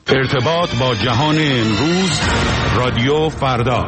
ارتباط با جهان امروز، رادیو فردا.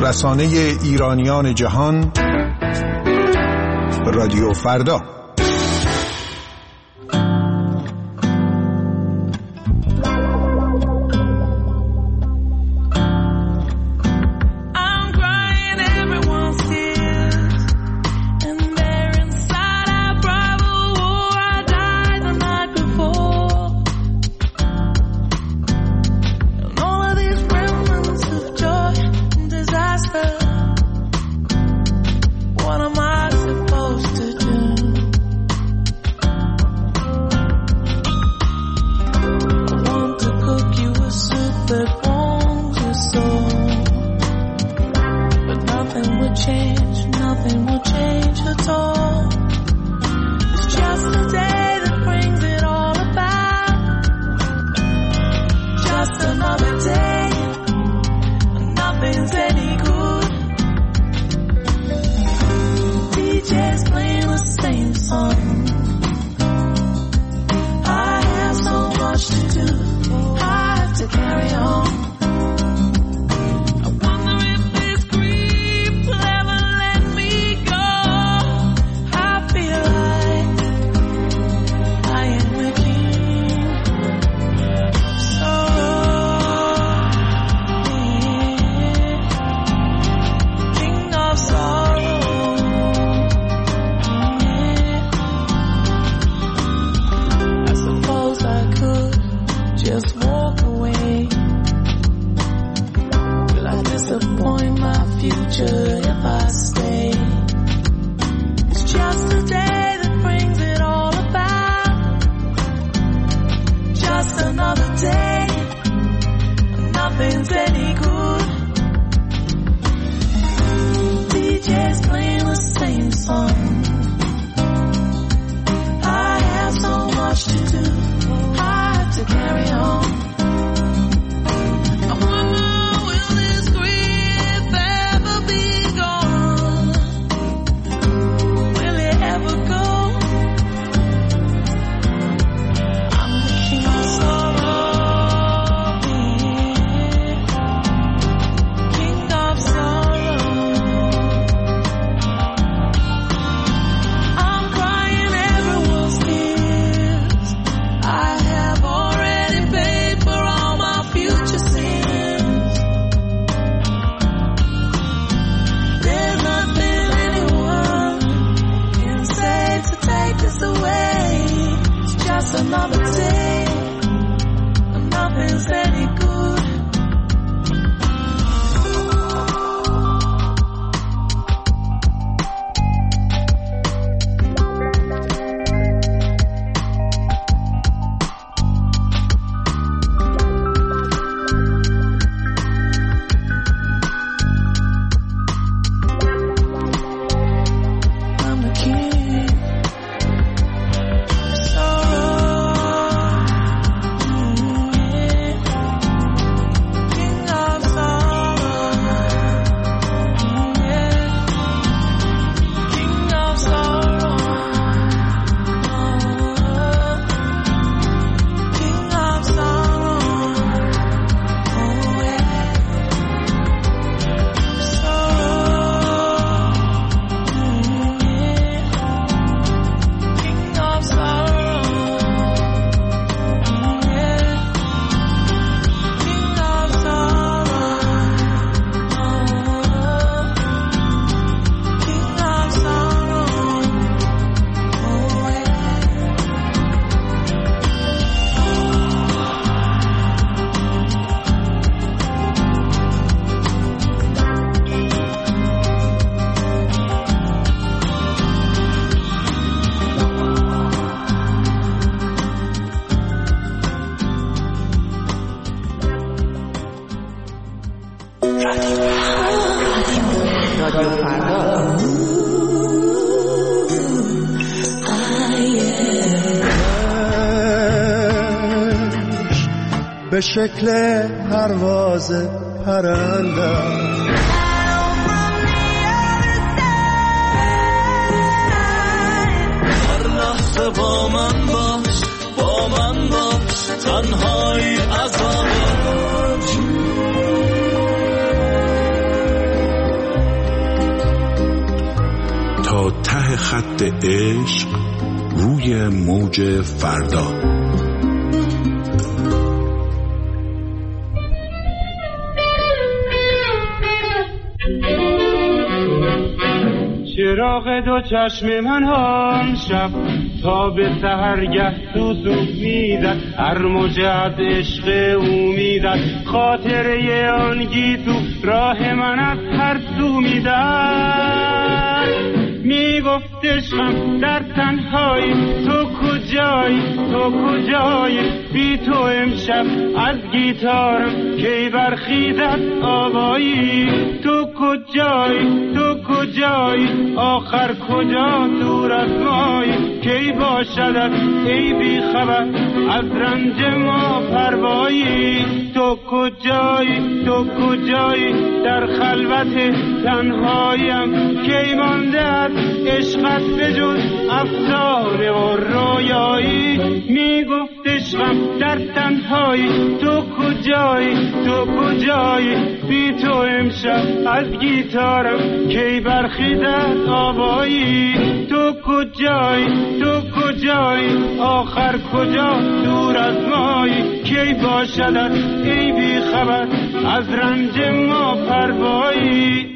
رسانه ایرانیان جهان، رادیو فردا. به شکل پرواز پرنده هر لحظه با من باش تنهایی عذاب ته خط عشق روی موج فردا. چراغ دو چشم من آن شب تا به سحرگه سوسو میزد، هر موجه از عشق او میزد، خاطره آن گیسو راه من از هر سو میزد. میگفت عشقم در تنهایی تو کجایی، تو کجایی، بی تو امشب از گیتارم کی برخیزد آوایی. تو کجایی، تو کجایی، آخر کجا دور از مایی، کی باشدت ای بی خبر از رنج ما پروایی. تو کجایی، تو کجایی، در خلوت تنهاییم کی مانده از عشقت بجز افسانه و رویایی. میگفت عشقم در تنهایی تو کجایی، تو کجایی، بی تو امشب از گیتارم کی برخیزد آوایی. تو کجایی، تو کجایی، آخر کجا دور از مایی، کی باشدت ای بی خبر از رنج ما پروایی.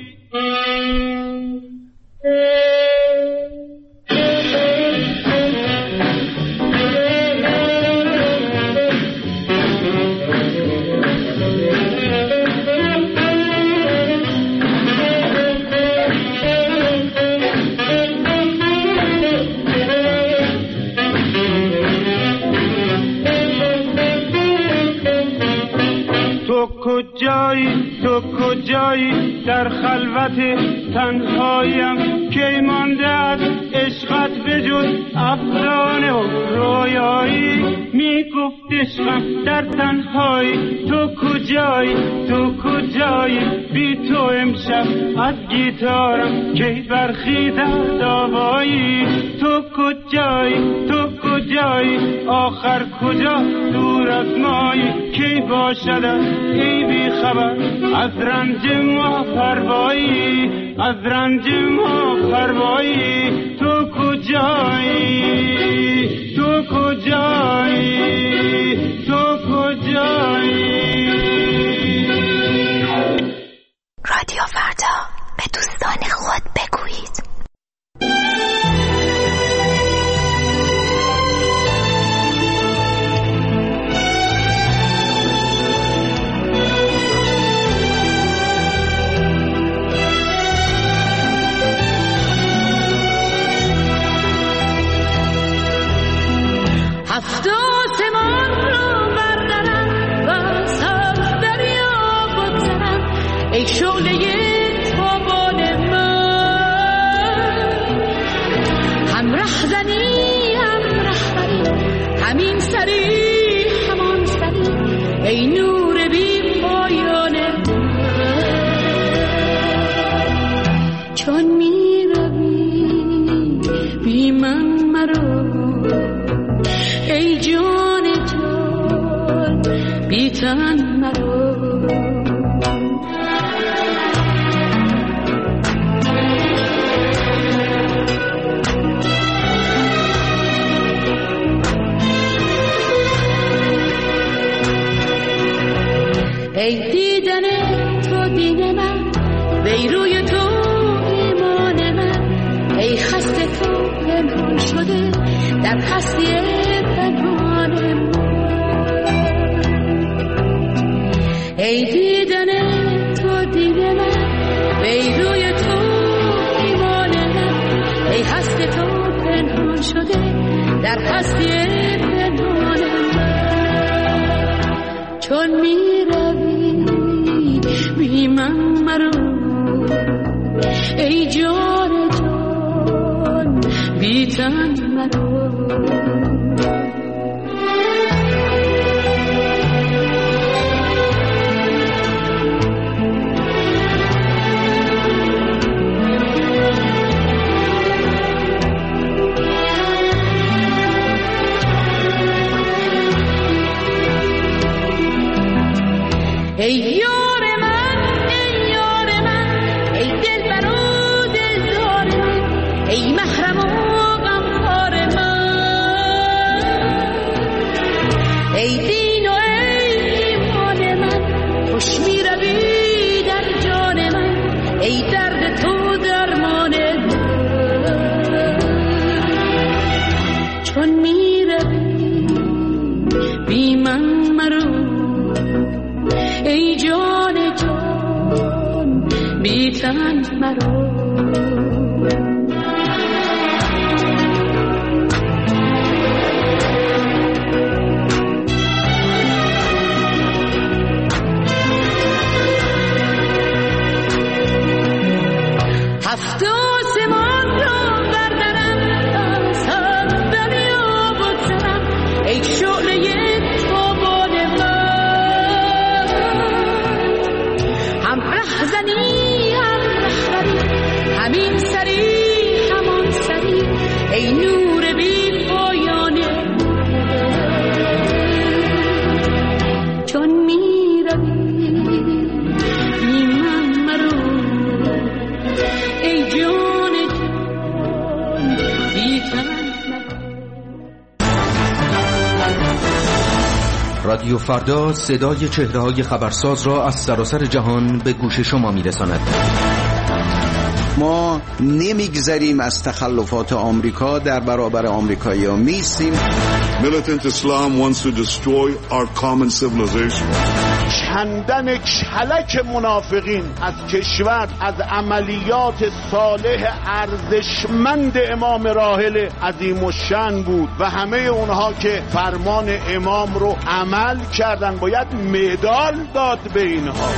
کجایی، تو کجایی، در خلوت تنهاییم کی مانده از عشقت بجز افسانه و رویایی. میگفت عشقم در تنهایی تو کجایی، تو کجایی، بی تو امشب از گیتارم کی برخیزد آوایی. تو کجایی، تو کجایی، آخر کجا دور از مایی، کی باشد ای بی خبر از رنج ما پروایی، از رنج ما پروایی. تو کجایی، تو کجایی، تو کجایی. رادیو فردا، به دوستان خود بگویید. هفت آسمان رو بردارم و از هفت دریا بگذرم ای شعله تابان من. هم رهزنی هم رهبری، همین سری همان سری ای نور بی پایان من. چون می روی بی من مرو ای جان جان بی تن مرو. ای دیدن تو دین من، وی روی تو ایمان من، ای خسته تو پنهان شده در هستی پنهان من. ای دیدن تو دین من، وی روی تو ایمان من، ای هستی تو پنهان شده در هستی پنهان من. چون می روی بی من مرو ای جان جان بی تن مرو. ای یار من، ای یار من، ای دلبر و دلدار من، ای محرم ای دین و ای ایمان من، خوش می روی در جان من، ای درد تو درمان من. چون می روی بی من مرو، ای جان جان بی تن مرو. هفت آسمان را بردارم، از هم دنیا بگذرم، ای شعله تابان من. هم رهزنی هم رهبری، همین سری همان سری، ای نور بی پایانه. چون می روی بی من مرو، ای جان جان بی تن. رادیو فردا صدای چهره‌های خبرساز را از سراسر جهان به گوش شما می‌رساند. ما نمیگذریم از تخلفات آمریکا، در برابر آمریکایی‌ها میستیم. Militant Islam wants to destroy our common civilization. کندن کلک منافقین از کشور، از عملیات صالح ارزشمند امام راحل عظیم الشأن بود و همه اونها که فرمان امام رو عمل کردن باید مدال داد به اینها.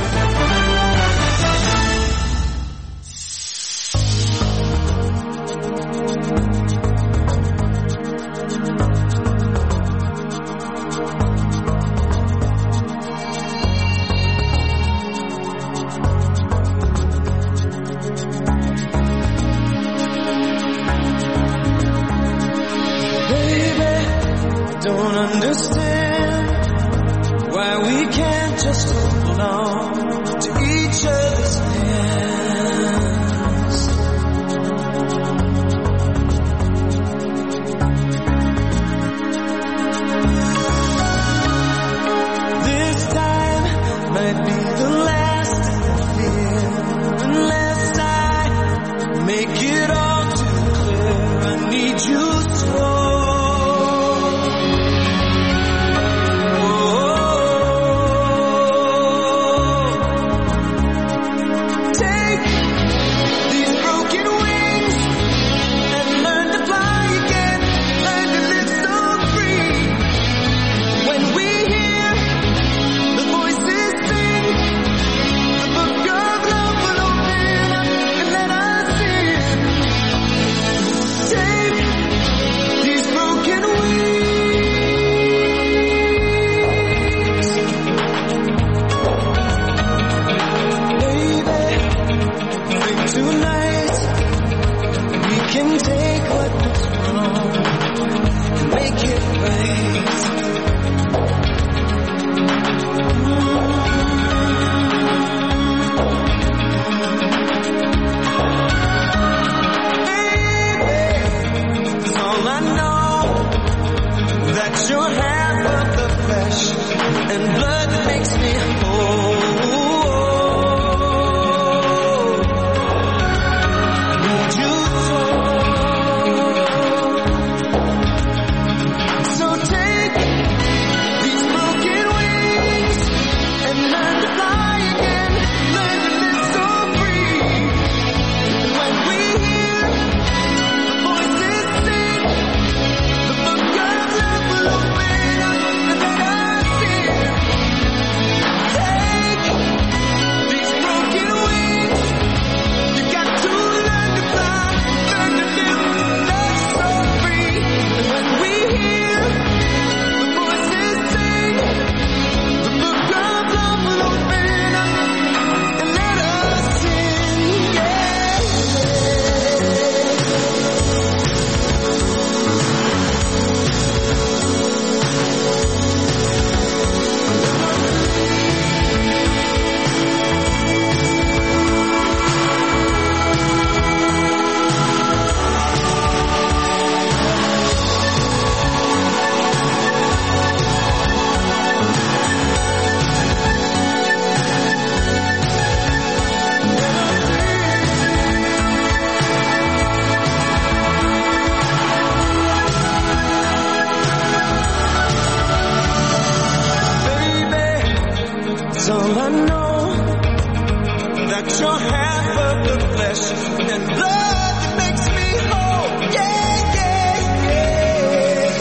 Well, I know that you're half of the flesh and blood that makes me whole. Yeah, yeah, yeah.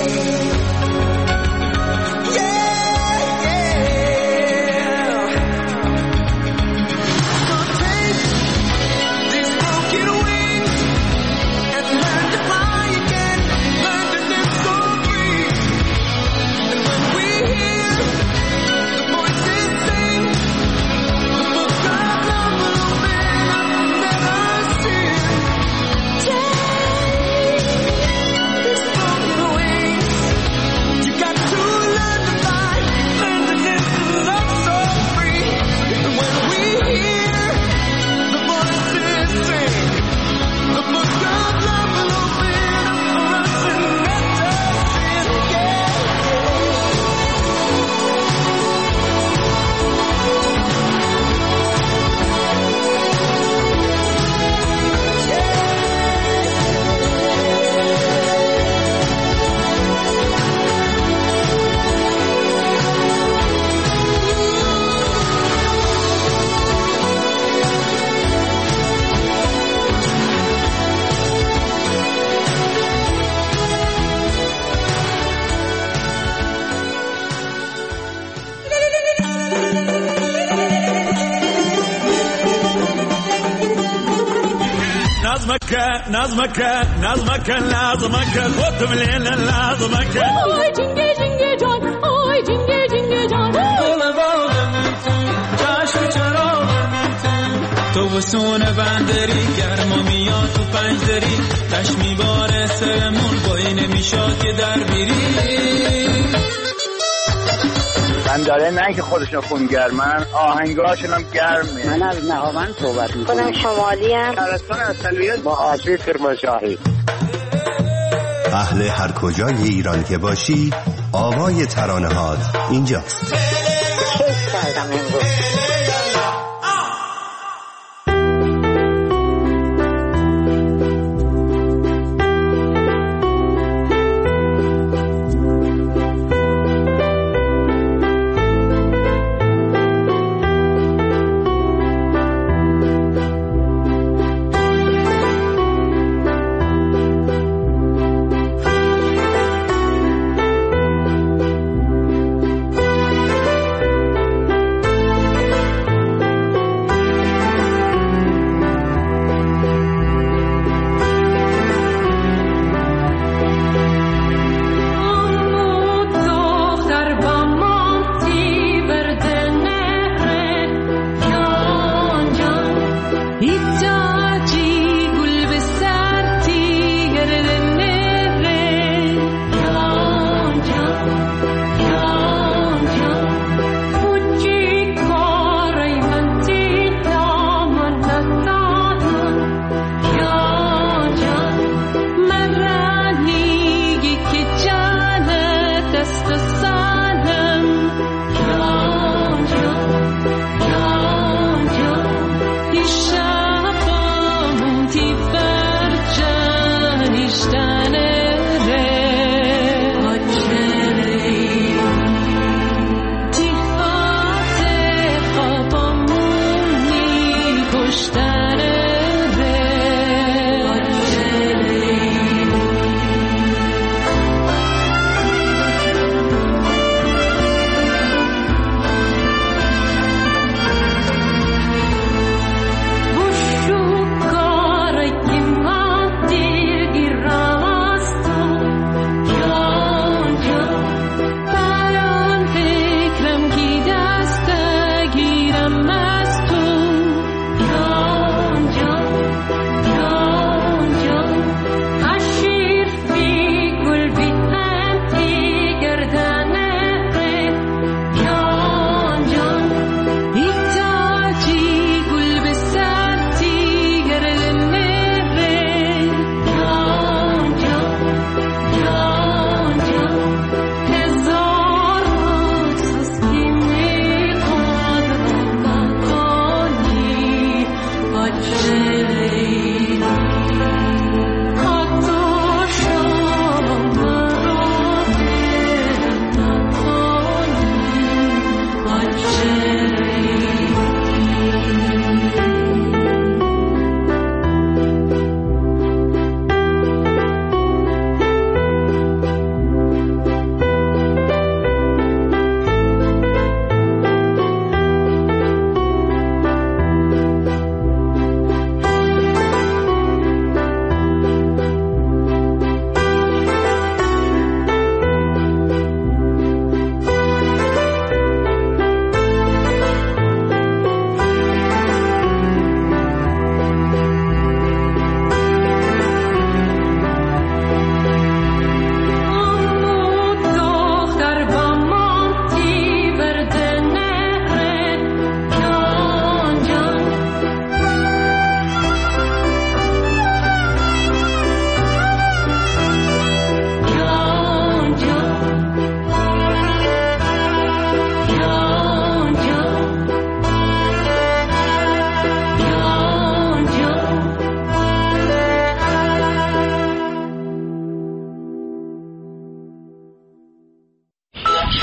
Yeah, yeah. So take these broken wings and learn to fly again. Learn to live so free. And when we hear the voices sing, the book of love will open up and let us in. Take these broken wings. You got to learn to fly, learn to live and love so free. And when we hear the voices sing, the book of love will open up for us and let us in. Yeah, نظمك خود مليل لازمك آی جنگه جنگه جان آی جنگه جنگه جان گل باغمون جشن چراغمون تو وسون بندری گرما میاد تو پنجدری تش میباره سرمون بایی نمیشاد که در بیری بنداره نه که خودشون خونگرمن آهنگاشون هم گرمه. من از نهاوند صحبت میکنم. خودم شمالی هم شهرستان اصلیت با آشی کرمانشاهی. اهل هر کجای ایران که باشی آوای ترانه‌هات اینجاست. کیف کردم امروز.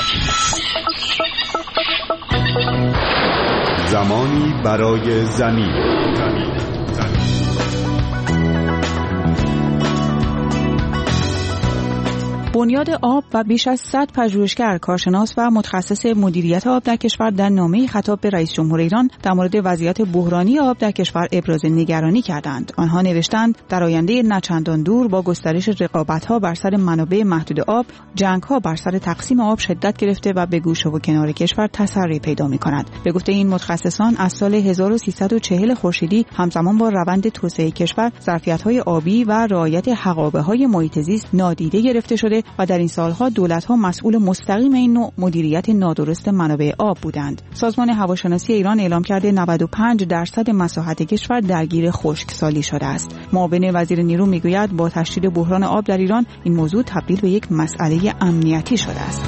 زمانی برای زمین. بنیاد آب و بیش از 100 پژوهشگر، کارشناس و متخصص مدیریت آب در کشور در نامه‌ای خطاب به رئیس جمهور ایران در مورد وضعیت بحرانی آب در کشور ابراز نگرانی کردند. آنها نوشتند در آینده نچندان دور با گسترش رقابت‌ها بر سر منابع محدود آب، جنگ‌ها بر سر تقسیم آب شدت گرفته و به گوشه و کنار کشور تسری پیدا می‌کند. به گفته این متخصصان از سال 1340 خورشیدی همزمان با روند توسعه کشور، ظرفیت‌های آبی و رعایت حقابه‌های محیط زیست نادیده گرفته شده و در این سالها دولت‌ها مسئول مستقیم این نوع مدیریت نادرست منابع آب بودند. سازمان هواشناسی ایران اعلام کرده 95% مساحت کشور درگیر خشکسالی شده است. معاون وزیر نیرو میگوید با تشدید بحران آب در ایران این موضوع تبدیل به یک مسئله امنیتی شده است.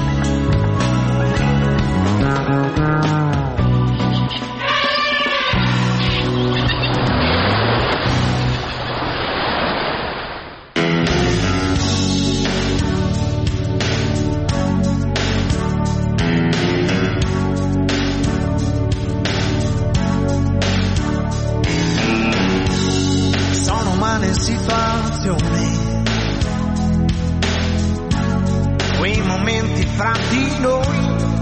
Quei momenti fra di noi,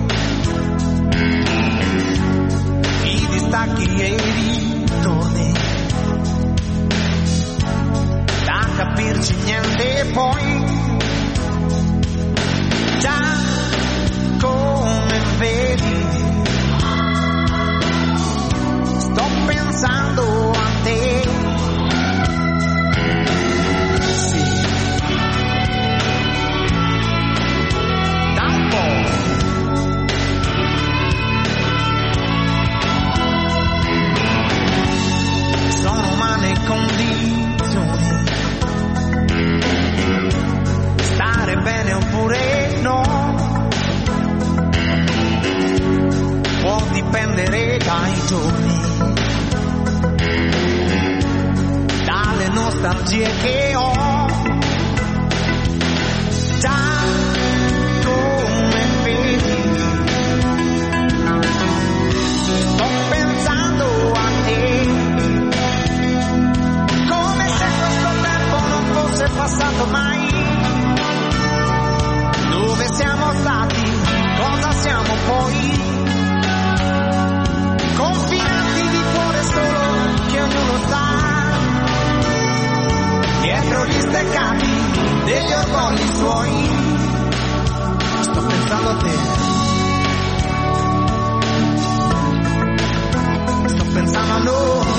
i distacchi e i ritorni, da capirci niente poi, già come vedi, sto pensando a te. Condizioni, stare bene oppure no, può dipendere dai giorni, dalle nostalgie che ho, già come vedi, sto pensando a te. È passato mai, dove siamo stati, cosa siamo poi, confinati di cuore solo che ognuno sta, dietro gli steccati degli orgogli suoi, sto pensando a te, sto pensando a noi.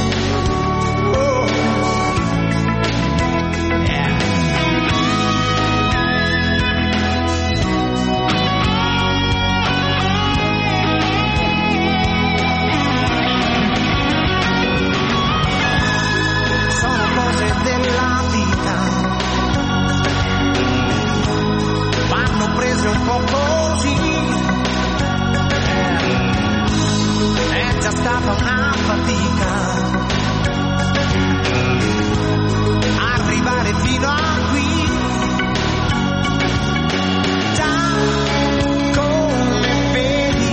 Un po' così, è già stata una fatica arrivare fino a qui, già come vedi,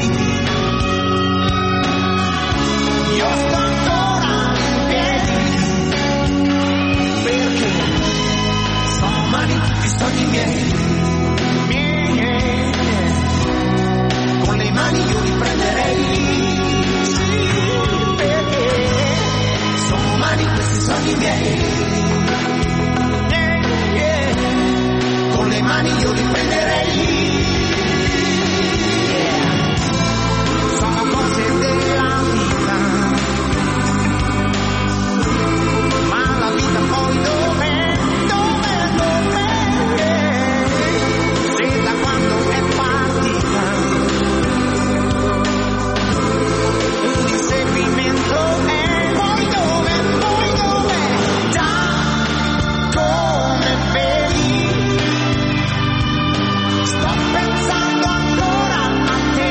io sto ancora in piedi, perché sono umani tutti sogni miei. Mani io li prenderei, perché sono umani questi sogni miei, con le mani io li prenderei, sono cose della vita, ma la vita poi dov'è, se da quando è partita seguimento è poi dove, già come vedi, sto pensando ancora a te,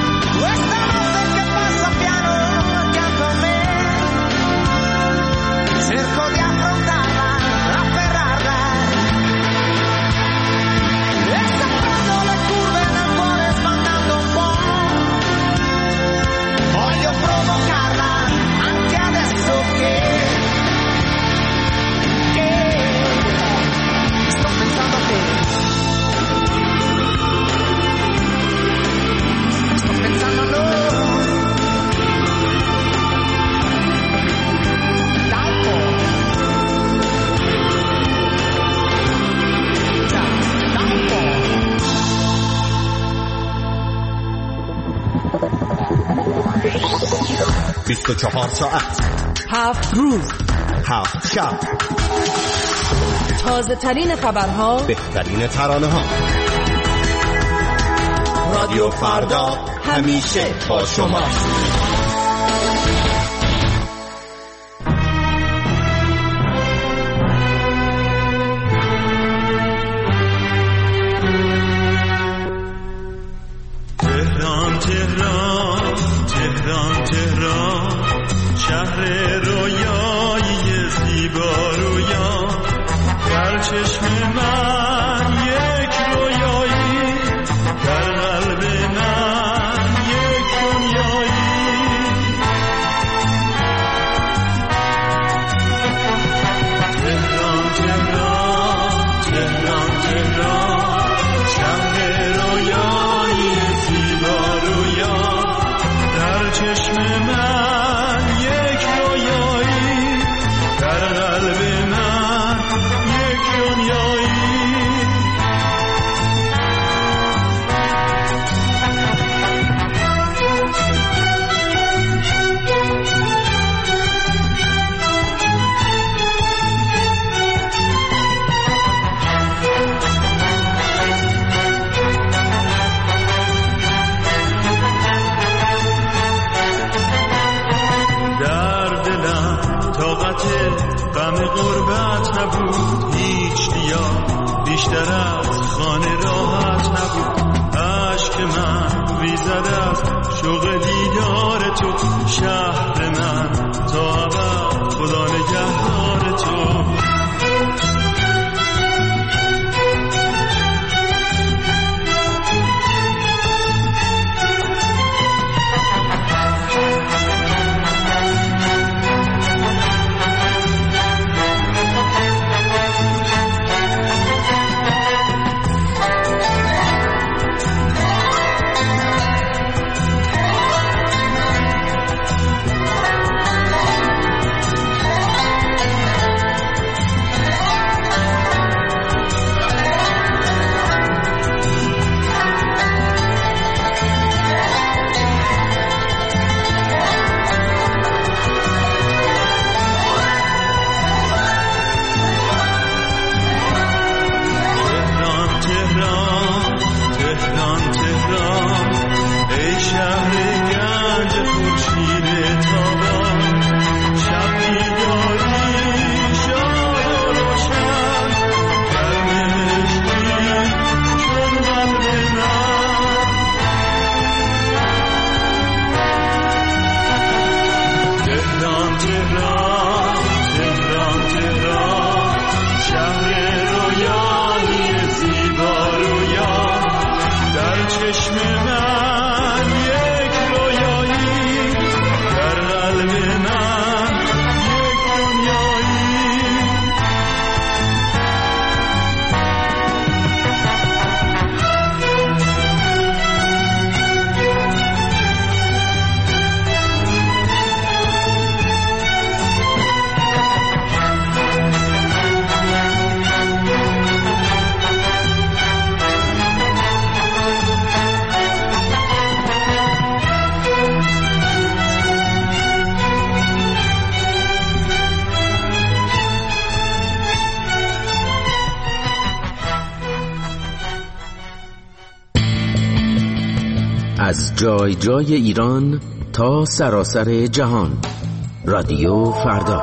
questa notte che passa piano accanto a me, 24 ساعت 7 روز 7 شب، تازه ترین خبرها، بهترین ترانه ها. رادیو فردا همیشه با شما. تهران تهران تهران تهران، شهر رویایی زیبا رویا، در چشم من یک رویایی، در قلب من یک دنیایی. تهران تهران تهران تهران، شهر رویایی زیبا رویا، در چشم من یک رویایی، در قلب من یک دنیایی. غم غربت نبود، هیچ دیا بیشتر از خانه راحت نبود. عشق من ریزد از شوق دیدار تو، شهر من تا ابد خدا نگهدار تو. از جای جای ایران تا سراسر جهان، رادیو فردا.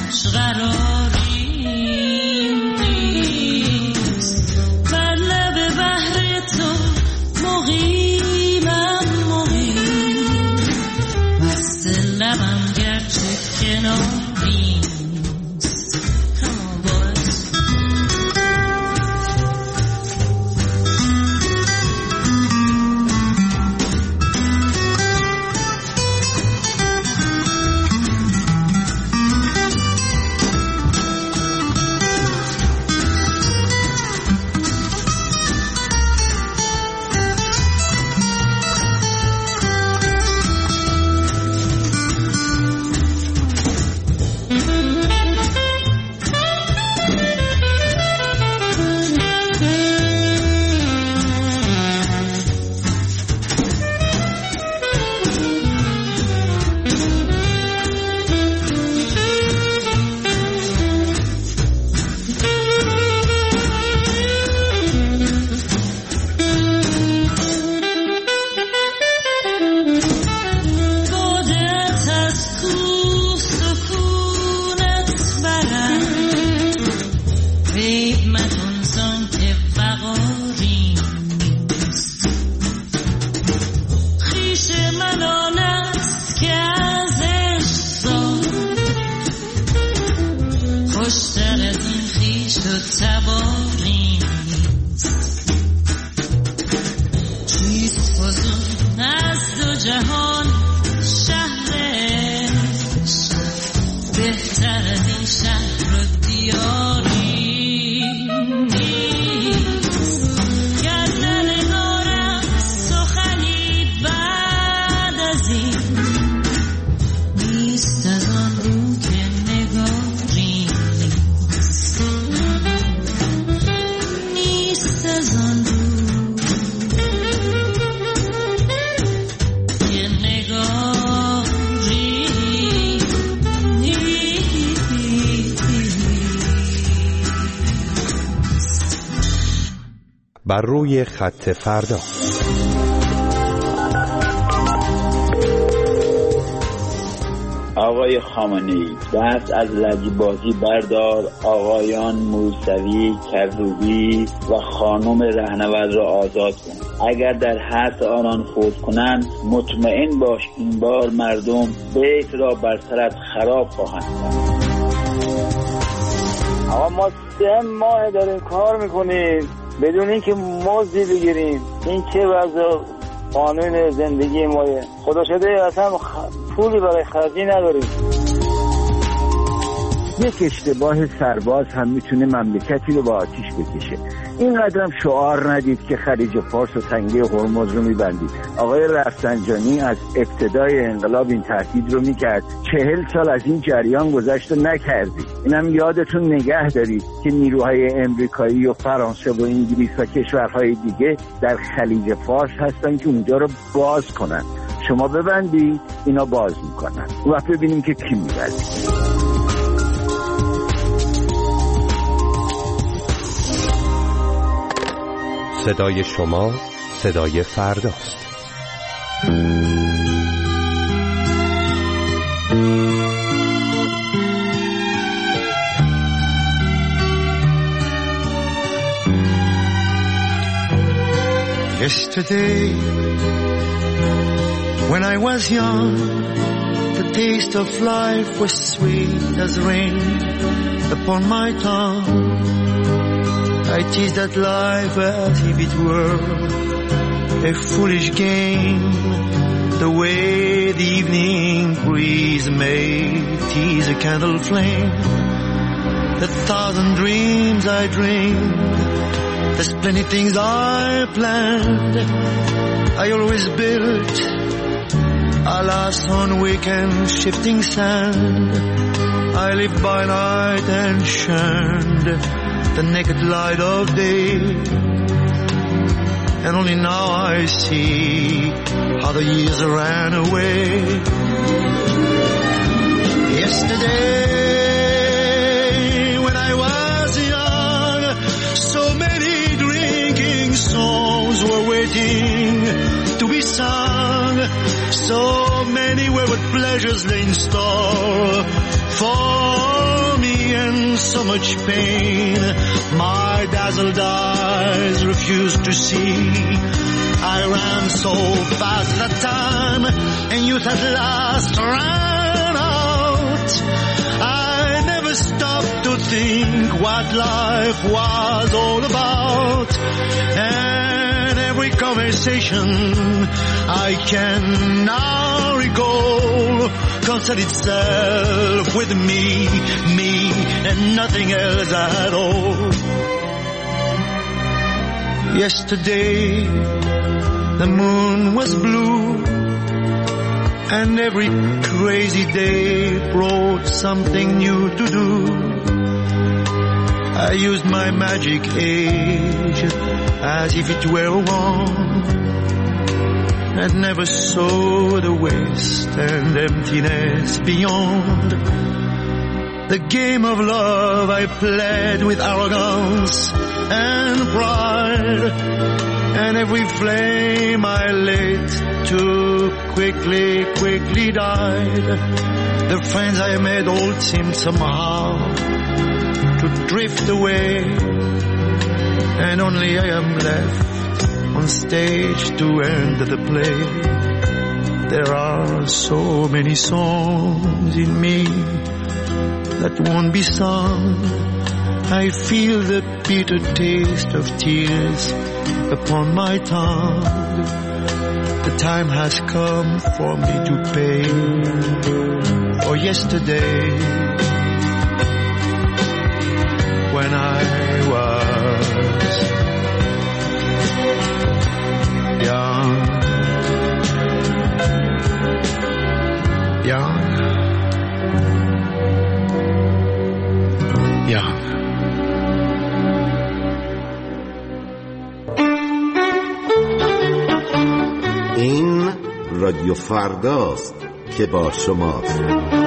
قراریم نیست، بر لب بر روی خط فردا. آقای خامنه‌ای دست از لجبازی بردار، آقایان موسوی، کروبی و خانم رهنورد را آزاد کن. اگر در حد آنان فوت کنند مطمئن باش این بار مردم بیت را بر سرت خراب خواهند کرد. آقا ما 3 ماه داریم کار میکنیم بدون اینکه مزدی بگیریم. این چه وضع قانون زندگی مایه؟ خدا شده اصلا پولی برای خرجی نداریم. یک اشتباه سرباز هم میتونه مملکتی رو با آتیش بکشه. اینقدر هم شعار ندید که خلیج فارس و تنگه هرمز رو میبندید. آقای رفسنجانی از ابتدای انقلاب این تهدید رو میکرد. 40 سال از این جریان گذشت و نکردید. اینم یادتون نگه دارید که نیروهای امریکایی و فرانسه و انگلیس و کشورهای دیگه در خلیج فارس هستن که اونجا رو باز کنن. شما ببندید اینا باز میکنن. اون وقت ببینیم که کی میبرد. صدای شما صدای فرداست. Yesterday, when I was young, the taste of life was sweet as rain upon my tongue. I teased at life as if it were a foolish game, the way the evening breeze may tease a candle flame. The 1,000 dreams I dreamed, there's plenty things I planned. I always built a last on weekend shifting sand. I lived by night and shunned the naked light of day, and only now I see how the years ran away. Yesterday, when I was young, so many drinking songs were waiting to be sung. So many wayward pleasures lay in store for me, and so much pain my dazzled eyes refused to see. I ran so fast that time, and youth at last ran out. think what life was all about, and every conversation I can now recall concerned itself with me, and nothing else at all. Yesterday the moon was blue, and every crazy day brought something new to do. I used my magic age as if it were a wand, and never saw the waste and emptiness beyond. The game of love I played with arrogance and pride, and every flame I lit too quickly died. The friends I made all seemed somehow to drift away, and only I am left on stage to end the play. There are so many songs in me that won't be sung. I feel the bitter taste of tears upon my tongue. The time has come for me to pay for yesterday, when I was young. این رادیو فرداست که با شماست.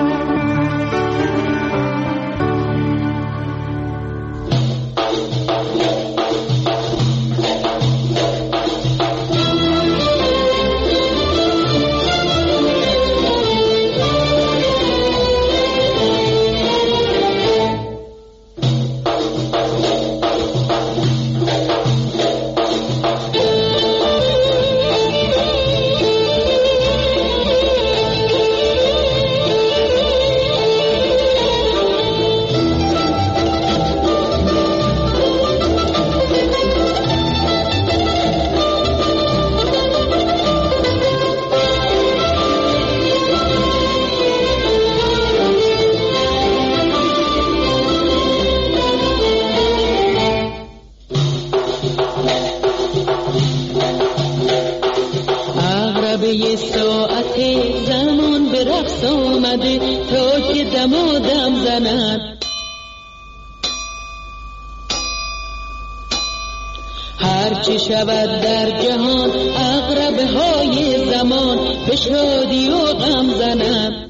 هرچی شود در جهان عقربه های زمان به شادی و غم زند.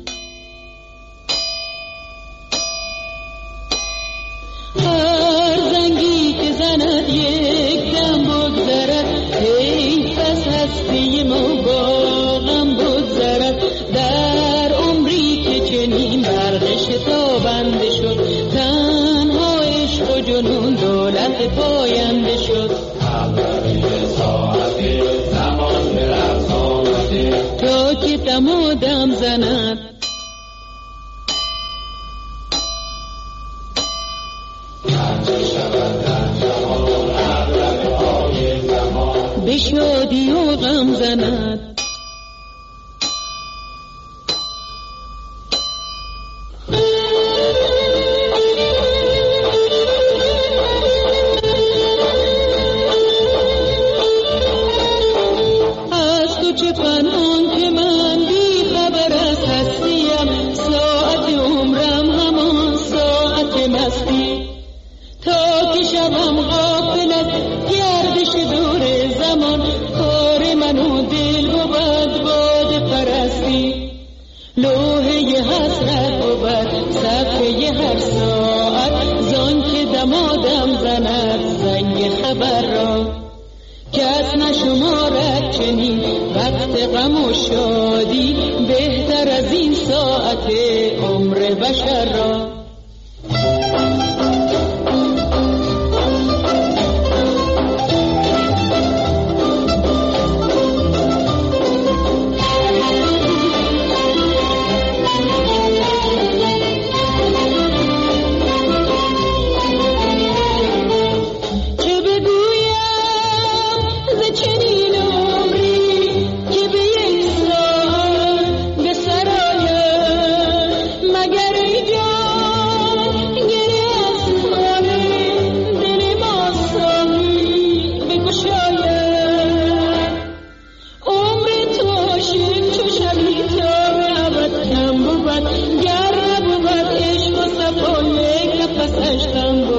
هر زنگی که زند یک دم بگذرد، حیف از هستی ما با غم بگذرد. در عمری که چنین برق شتابنده شد، تنها عشق و جنون دولت پاینده شد. تا که دم و دم زند، به شادی و غم زند.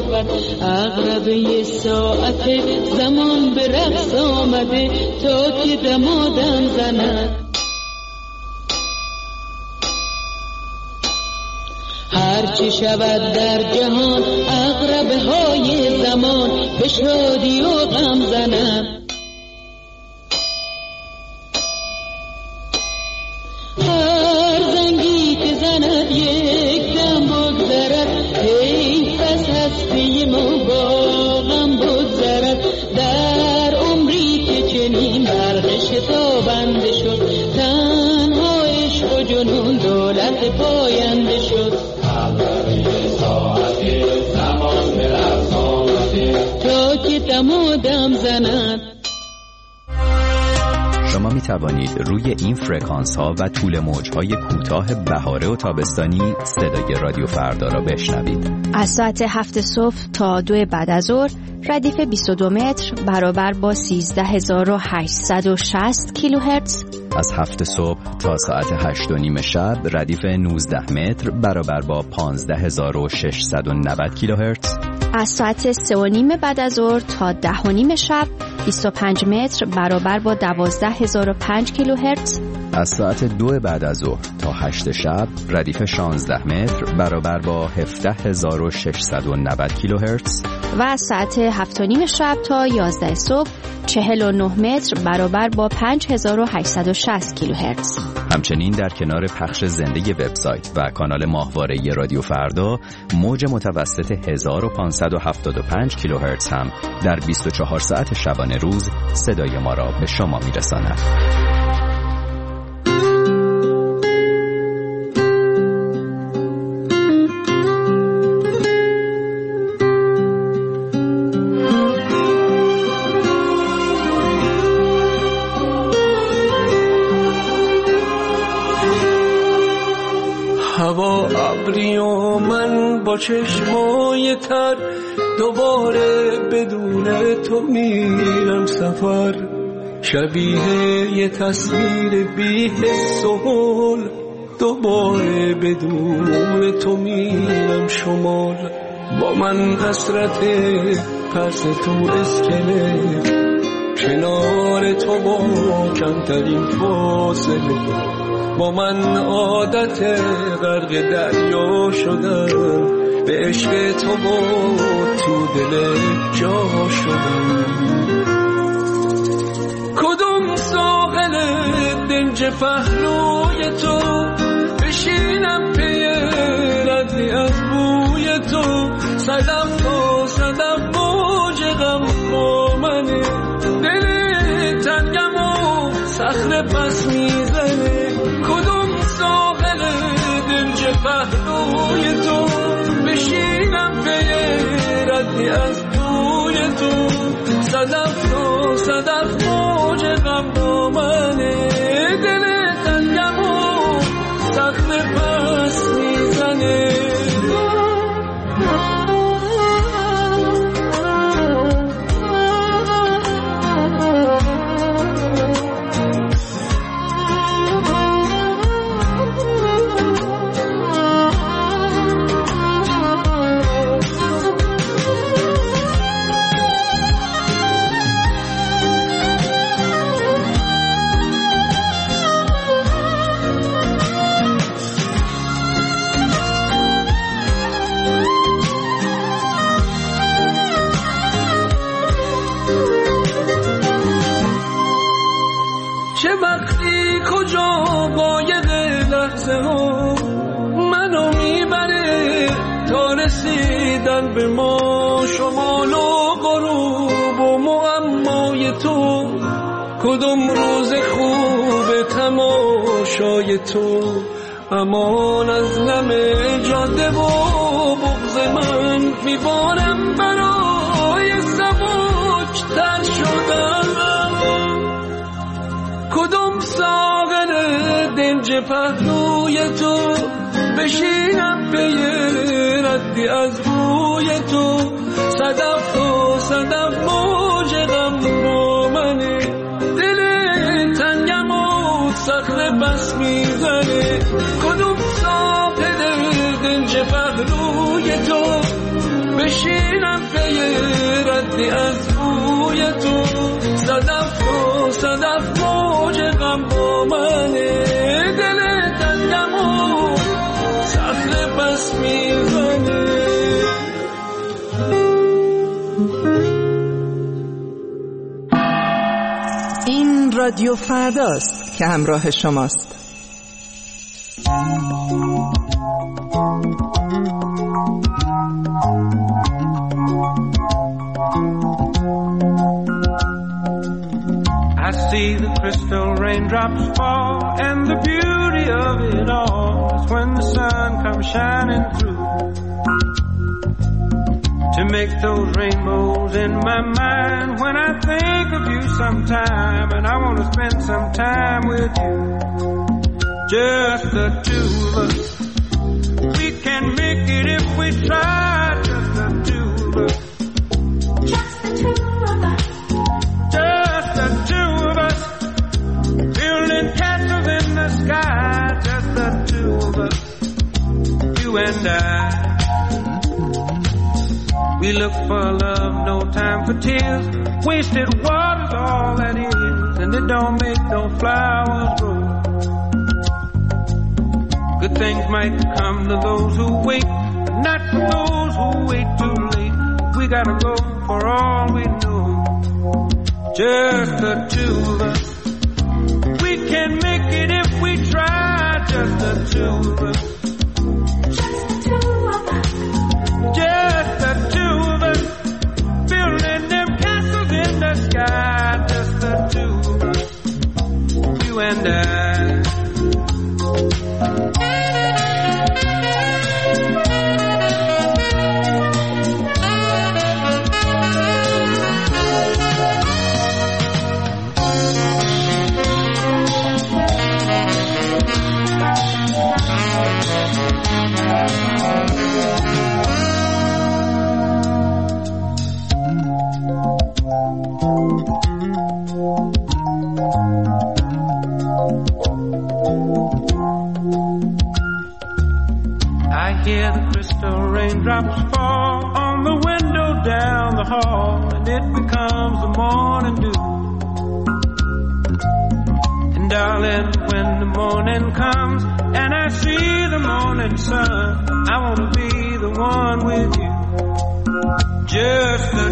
صحبت عقربه یه ساعت زمان به رقص آمده تا که دمادم زند هرچی شود در جهان عقربه های زمان به شادی و غم زند هر زنگی که زند یک دم بگذرد ای پس هستی ما با غم بگذرد در عمری که چنین برق شتابنده شد تنها عشق و جنون دولت پاینده شد زمان به رقص آمده تا که دمادم زند. شما می توانید روی این فرکانس ها و طول موج های کوتاه بهاره و تابستانی صدای رادیو فردا را بشنوید. از ساعت 7 صبح تا 2 بعد از ظهر ردیف 22 متر برابر با 13860 کیلوهرتز. از 7 صبح تا ساعت 8 و نیم شب ردیف 19 متر برابر با 15690 کیلوهرتز. از ساعت 3 و نیم بعد از ظهر تا 10 و نیم شب 25 متر برابر با 12005 کیلوهرتز. از ساعت 2 بعد از ظهر تا 8 شب ردیف 16 متر برابر با 17690 کیلوهرتز. و از ساعت 7 و نیم شب تا 11 صبح 49 متر برابر با 5860 کیلوهرتز. همچنین در کنار پخش زنده وبسایت و کانال ماهواره رادیو فردا موج متوسط 1575 کیلوهرتز هم در 24 ساعت شبانه روز صدای ما را به شما میرساند. هوا ابری و من با چشمای تر دوباره بدون تو میرم سفر شبیه یه تصویر بی حس و حال دوباره بدون تو میرم شمال با من حسرت پس تو اسکله کنار تو با کمترین فاصله با من عادت غرق دریا شدم به عشق تو با تو دل جا شدم کدوم ساحل دنج پهلوی تو بشینم پی ردی از بوی تو صدف تا صدف موج غم با منه دل تنگم و صخره پس میزنه کدوم ساحل دنج پهلوی تو بشینم به ردی از بوی تو صدف تا صدف موج غم با منه دل تنگم و صخره پس میزنه منو میبره تا رسیدن به ما شمال و غروب و معمای تو کدوم روز خوب تماشای تو امان از نم جاده و بغض من میبارم برای سبک تر شدن کدوم ساغر دنج پهلوی تو بشینم به ردی از روی تو صدف تو صدف موج غم با منه دل تنگم و صخره بس میزنه کدوم ساغر دنج پهلوی تو بشینم ردی از روی تو. صدف موج غم با منه، دل تنگمو صخره پس میزنه. این رادیو فرداست که همراه شماست. I see the crystal raindrops fall, and the beauty of it all is when the sun comes shining through to make those rainbows in my mind. When I think of you sometime, and I want to spend some time with you, just the two of us. We can make it if we try, just the two of us. Just the two of us. Just the two of us. Building castles in the sky, just the two of us. You and I. We look for love, no time for tears. Wasted water's all that is, and it don't make no flowers grow. Good things might come to those who wait, but not for those who wait too late. We gotta go for all we know. Just the two of us. We can make it if we try, just the two of us. Just the two of us. Just the two of us. Building them castles in the sky, just the two of us. You and I. Hear the crystal raindrops fall on the window down the hall, and it becomes the morning dew. And darling, when the morning comes and I see the morning sun, I want to be the one with you. Just the